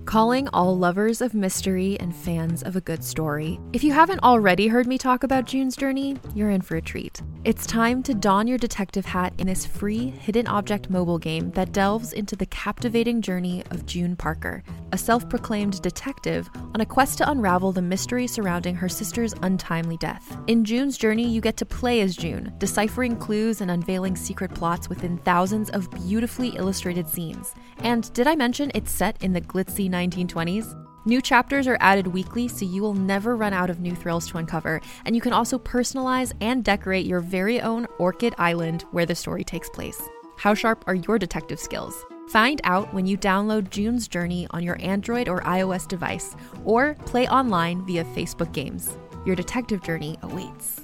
Calling all lovers of mystery and fans of a good story. If you haven't already heard me talk about June's Journey, you're in for a treat. It's time to don your detective hat in this free hidden object mobile game that delves into the captivating journey of June Parker, a self-proclaimed detective on a quest to unravel the mystery surrounding her sister's untimely death. In June's Journey, you get to play as June, deciphering clues and unveiling secret plots within thousands of beautifully illustrated scenes. And did I mention it's set in the glitzy 1920s? New chapters are added weekly, so you will never run out of new thrills to uncover, and you can also personalize and decorate your very own Orchid Island where the story takes place. How sharp are your detective skills? Find out when you download June's Journey on your Android or iOS device, or play online via Facebook Games. Your detective journey awaits.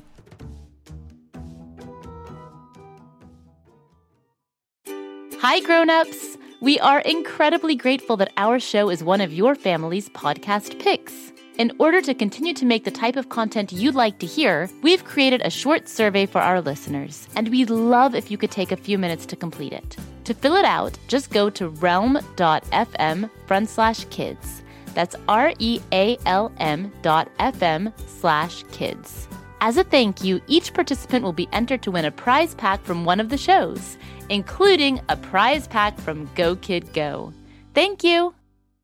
Hi, grown-ups! We are incredibly grateful that our show is one of your family's podcast picks. In order to continue to make the type of content you'd like to hear, we've created a short survey for our listeners, and we'd love if you could take a few minutes to complete it. To fill it out, just go to realm.fm/kids. That's REALM.fm/kids. As a thank you, each participant will be entered to win a prize pack from one of the shows, including a prize pack from Go Kid Go. Thank you!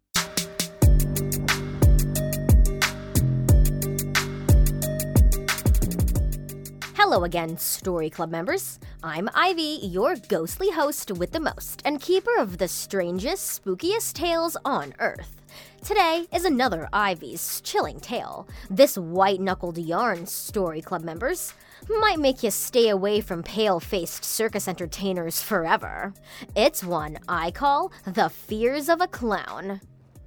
Hello again, Story Club members. I'm Ivy, your ghostly host with the most, and keeper of the strangest, spookiest tales on Earth. Today is another Ivy's chilling tale. This white-knuckled yarn, Story Club members, might make you stay away from pale-faced circus entertainers forever. It's one I call The Fears of a Clown.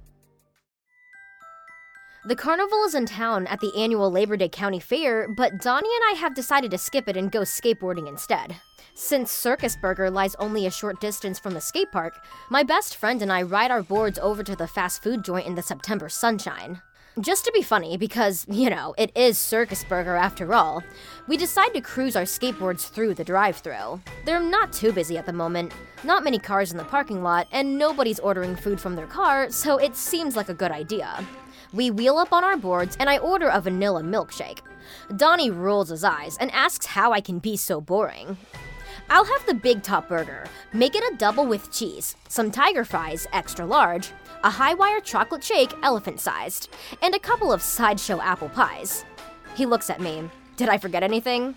The carnival is in town at the annual Labor Day County Fair, but Donnie and I have decided to skip it and go skateboarding instead. Since Circus Burger lies only a short distance from the skate park, my best friend and I ride our boards over to the fast food joint in the September sunshine. Just to be funny, because, it is Circus Burger after all, we decide to cruise our skateboards through the drive-thru. They're not too busy at the moment, not many cars in the parking lot, and nobody's ordering food from their car, so it seems like a good idea. We wheel up on our boards, and I order a vanilla milkshake. Donnie rolls his eyes and asks how I can be so boring. I'll have the Big Top Burger, make it a double with cheese, some tiger fries, extra large, a high-wire chocolate shake, elephant-sized, and a couple of sideshow apple pies. He looks at me. Did I forget anything?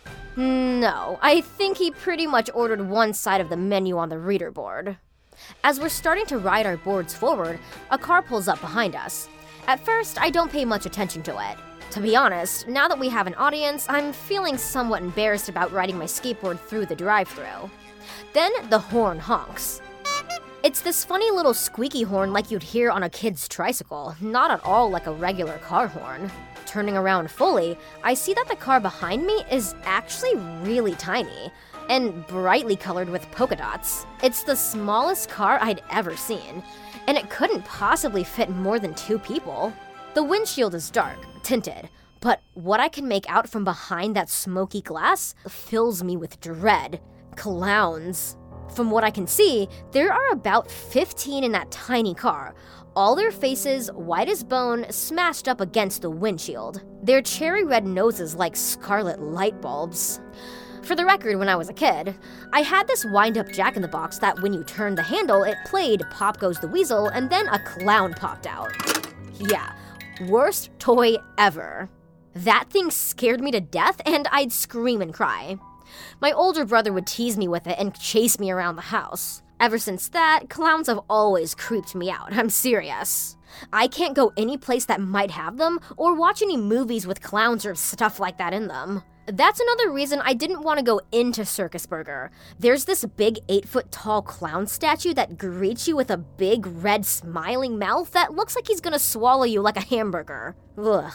No, I think he pretty much ordered one side of the menu on the reader board. As we're starting to ride our boards forward, a car pulls up behind us. At first, I don't pay much attention to it. To be honest, now that we have an audience, I'm feeling somewhat embarrassed about riding my skateboard through the drive-thru. Then the horn honks. It's this funny little squeaky horn like you'd hear on a kid's tricycle, not at all like a regular car horn. Turning around fully, I see that the car behind me is actually really tiny and brightly colored with polka dots. It's the smallest car I'd ever seen, and it couldn't possibly fit more than 2 people. The windshield is dark, tinted, but what I can make out from behind that smoky glass fills me with dread. Clowns. From what I can see, there are about 15 in that tiny car, all their faces white as bone, smashed up against the windshield. Their cherry red noses like scarlet light bulbs. For the record, when I was a kid, I had this wind-up Jack-in-the-Box that when you turned the handle, it played Pop Goes the Weasel, and then a clown popped out. Yeah, worst toy ever. That thing scared me to death, and I'd scream and cry. My older brother would tease me with it and chase me around the house. Ever since that, clowns have always creeped me out, I'm serious. I can't go any place that might have them, or watch any movies with clowns or stuff like that in them. That's another reason I didn't want to go into Circus Burger. There's this big 8-foot-tall clown statue that greets you with a big red smiling mouth that looks like he's gonna swallow you like a hamburger. Ugh.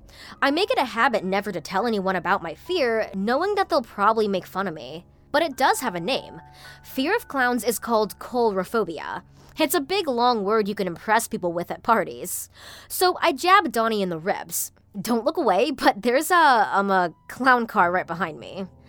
I make it a habit never to tell anyone about my fear, knowing that they'll probably make fun of me. But it does have a name. Fear of clowns is called coulrophobia. It's a big long word you can impress people with at parties. So I jab Donnie in the ribs. Don't look away, but there's a clown car right behind me.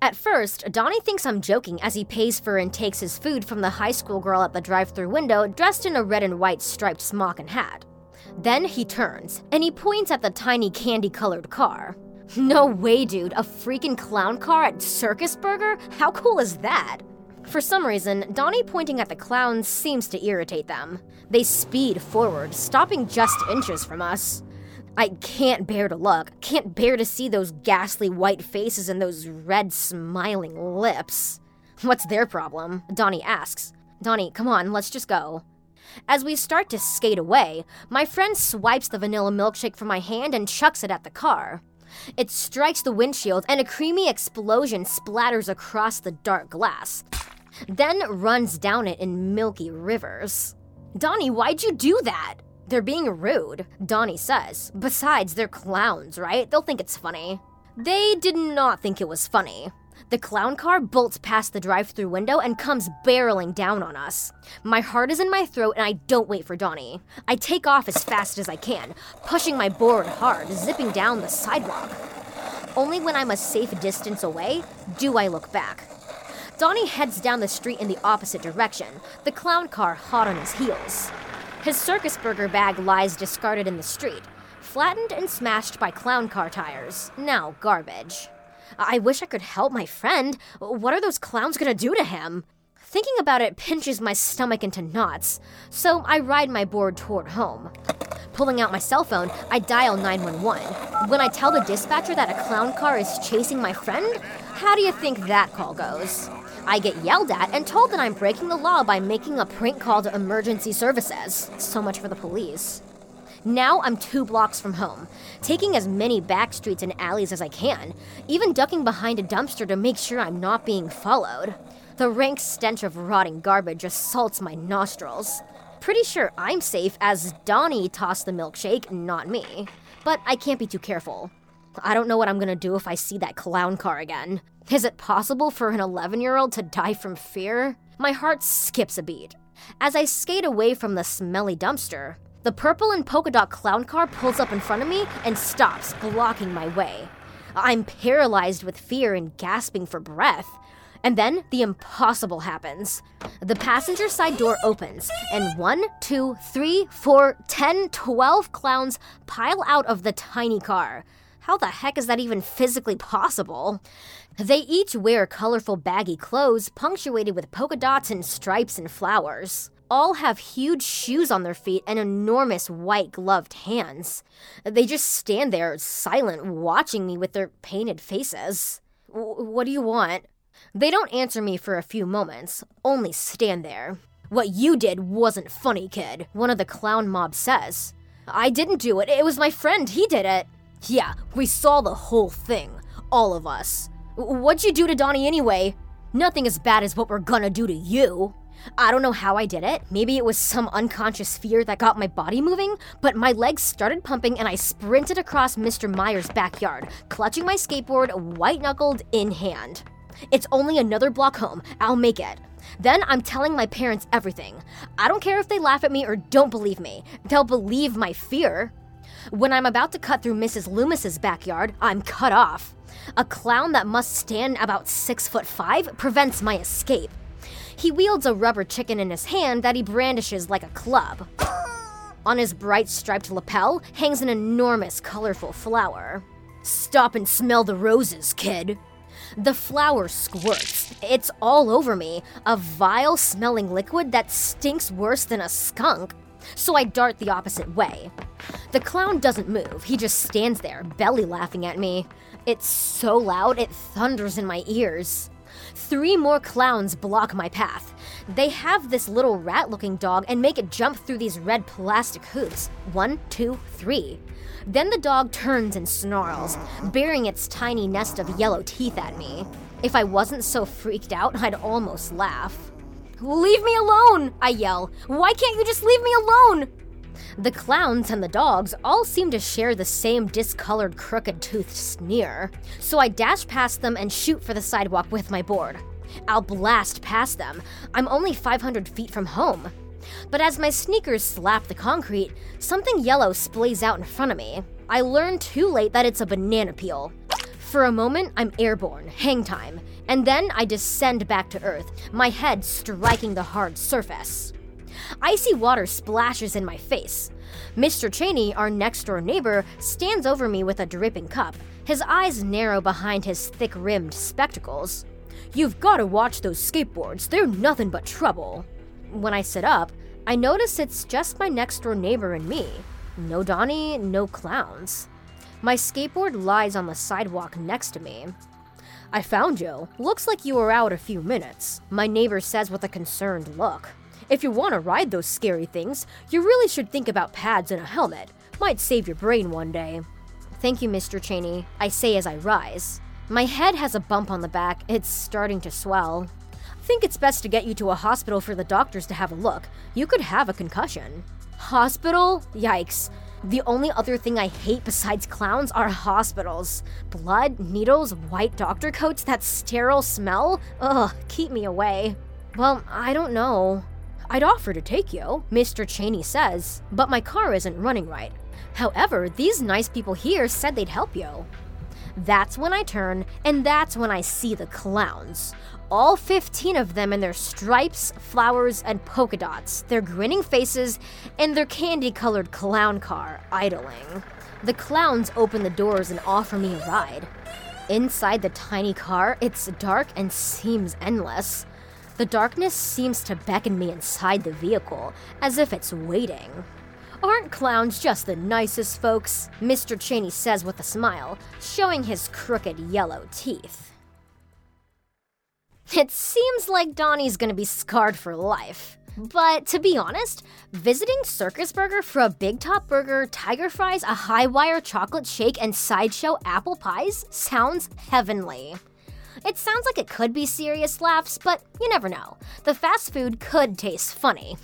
At first, Donnie thinks I'm joking as he pays for and takes his food from the high school girl at the drive-thru window dressed in a red and white striped smock and hat. Then he turns, and he points at the tiny candy-colored car. No way, dude, a freaking clown car at Circus Burger? How cool is that? For some reason, Donnie pointing at the clowns seems to irritate them. They speed forward, stopping just inches from us. I can't bear to look, can't bear to see those ghastly white faces and those red smiling lips. What's their problem? Donnie asks. Donnie, come on, let's just go. As we start to skate away, my friend swipes the vanilla milkshake from my hand and chucks it at the car. It strikes the windshield and a creamy explosion splatters across the dark glass, then runs down it in milky rivers. Donnie, why'd you do that? They're being rude, Donnie says. Besides, they're clowns, right? They'll think it's funny. They did not think it was funny. The clown car bolts past the drive-thru window and comes barreling down on us. My heart is in my throat and I don't wait for Donnie. I take off as fast as I can, pushing my board hard, zipping down the sidewalk. Only when I'm a safe distance away do I look back. Donnie heads down the street in the opposite direction, the clown car hot on his heels. His Circus Burger bag lies discarded in the street, flattened and smashed by clown car tires, now garbage. I wish I could help my friend. What are those clowns gonna do to him? Thinking about it pinches my stomach into knots, so I ride my board toward home. Pulling out my cell phone, I dial 911. When I tell the dispatcher that a clown car is chasing my friend, how do you think that call goes? I get yelled at and told that I'm breaking the law by making a prank call to emergency services. So much for the police. Now I'm 2 blocks from home, taking as many back streets and alleys as I can, even ducking behind a dumpster to make sure I'm not being followed. The rank stench of rotting garbage assaults my nostrils. Pretty sure I'm safe as Donnie tossed the milkshake, not me. But I can't be too careful. I don't know what I'm gonna do if I see that clown car again. Is it possible for an 11-year-old to die from fear? My heart skips a beat. As I skate away from the smelly dumpster, the purple and polka dot clown car pulls up in front of me and stops, blocking my way. I'm paralyzed with fear and gasping for breath. And then the impossible happens. The passenger side door opens, and 1, 2, 3, 4, 10, 12 clowns pile out of the tiny car. How the heck is that even physically possible? They each wear colorful baggy clothes punctuated with polka dots and stripes and flowers. All have huge shoes on their feet and enormous white gloved hands. They just stand there, silent, watching me with their painted faces. What do you want? They don't answer me for a few moments, only stand there. What you did wasn't funny, kid, one of the clown mob says. I didn't do it, it was my friend, he did it. Yeah, we saw the whole thing, all of us. What'd you do to Donnie anyway? Nothing as bad as what we're gonna do to you. I don't know how I did it. Maybe it was some unconscious fear that got my body moving, but my legs started pumping and I sprinted across Mr. Meyer's backyard, clutching my skateboard, white-knuckled in hand. It's only another block home. I'll make it. Then I'm telling my parents everything. I don't care if they laugh at me or don't believe me. They'll believe my fear. When I'm about to cut through Mrs. Loomis's backyard, I'm cut off. A clown that must stand about 6'5" prevents my escape. He wields a rubber chicken in his hand that he brandishes like a club. On his bright striped lapel hangs an enormous colorful flower. Stop and smell the roses, kid. The flower squirts. It's all over me, a vile smelling liquid that stinks worse than a skunk. So I dart the opposite way. The clown doesn't move, he just stands there, belly laughing at me. It's so loud, it thunders in my ears. 3 more clowns block my path. They have this little rat-looking dog and make it jump through these red plastic hoops. 1, 2, 3. Then the dog turns and snarls, baring its tiny nest of yellow teeth at me. If I wasn't so freaked out, I'd almost laugh. Leave me alone, I yell. Why can't you just leave me alone? The clowns and the dogs all seem to share the same discolored, crooked-toothed sneer. So I dash past them and shoot for the sidewalk with my board. I'll blast past them. I'm only 500 feet from home. But as my sneakers slap the concrete, something yellow splays out in front of me. I learn too late that it's a banana peel. For a moment, I'm airborne, hang time, and then I descend back to Earth, my head striking the hard surface. Icy water splashes in my face. Mr. Cheney, our next-door neighbor, stands over me with a dripping cup. His eyes narrow behind his thick-rimmed spectacles. "You've got to watch those skateboards. They're nothing but trouble." When I sit up, I notice it's just my next-door neighbor and me. No Donnie, no clowns. My skateboard lies on the sidewalk next to me. "I found you. Looks like you were out a few minutes," my neighbor says with a concerned look. "If you want to ride those scary things, you really should think about pads and a helmet. Might save your brain one day." "Thank you, Mr. Cheney," I say as I rise. My head has a bump on the back. It's starting to swell. "Think it's best to get you to a hospital for the doctors to have a look. You could have a concussion." Hospital? Yikes. The only other thing I hate besides clowns are hospitals. Blood, needles, white doctor coats, that sterile smell? Ugh, keep me away. "Well, I don't know. I'd offer to take you," Mr. Cheney says, "but my car isn't running right. However, these nice people here said they'd help you." That's when I turn, and that's when I see the clowns. All 15 of them in their stripes, flowers, and polka dots, their grinning faces, and their candy-colored clown car idling. The clowns open the doors and offer me a ride. Inside the tiny car, it's dark and seems endless. The darkness seems to beckon me inside the vehicle, as if it's waiting. "Aren't clowns just the nicest folks?" Mr. Cheney says with a smile, showing his crooked yellow teeth. It seems like Donnie's gonna be scarred for life. But to be honest, visiting Circus Burger for a Big Top Burger, tiger fries, a high-wire chocolate shake, and sideshow apple pies sounds heavenly. It sounds like it could be serious laughs, but you never know. The fast food could taste funny.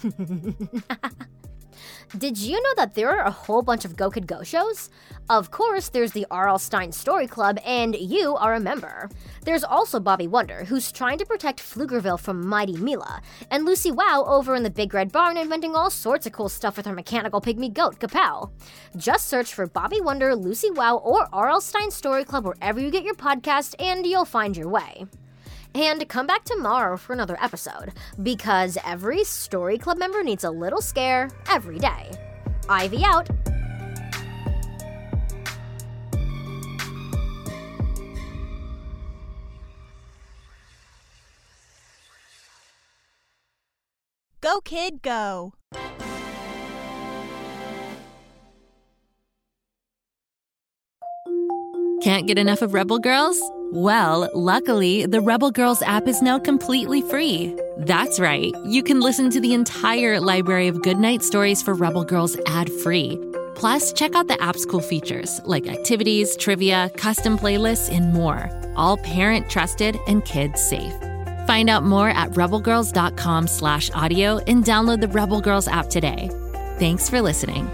Did you know that there are a whole bunch of Go Kid Go shows? Of course, there's the R.L. Stine Story Club, and you are a member. There's also Bobby Wonder, who's trying to protect Pflugerville from Mighty Mila, and Lucy Wow over in the Big Red Barn inventing all sorts of cool stuff with her mechanical pygmy goat, Kapow. Just search for Bobby Wonder, Lucy Wow, or R.L. Stine Story Club wherever you get your podcast, and you'll find your way. And come back tomorrow for another episode, because every Story Club member needs a little scare every day. Ivy out. Go Kid Go! Can't get enough of Rebel Girls? Well, luckily, the Rebel Girls app is now completely free. That's right. You can listen to the entire library of goodnight stories for Rebel Girls ad-free. Plus, check out the app's cool features like activities, trivia, custom playlists, and more. All parent-trusted and kids-safe. Find out more at rebelgirls.com/audio and download the Rebel Girls app today. Thanks for listening.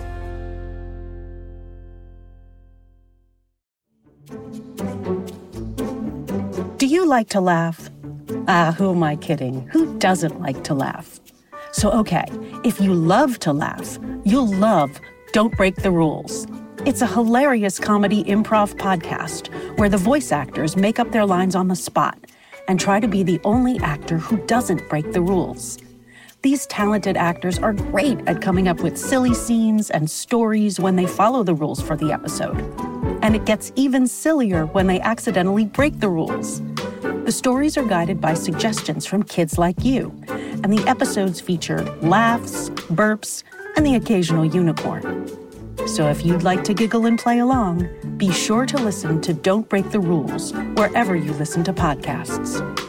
Do you like to laugh? Who am I kidding? Who doesn't like to laugh? So, okay, if you love to laugh, you'll love Don't Break the Rules. It's a hilarious comedy improv podcast where the voice actors make up their lines on the spot and try to be the only actor who doesn't break the rules. These talented actors are great at coming up with silly scenes and stories when they follow the rules for the episode. And it gets even sillier when they accidentally break the rules. The stories are guided by suggestions from kids like you, and the episodes feature laughs, burps, and the occasional unicorn. So if you'd like to giggle and play along, be sure to listen to Don't Break the Rules wherever you listen to podcasts.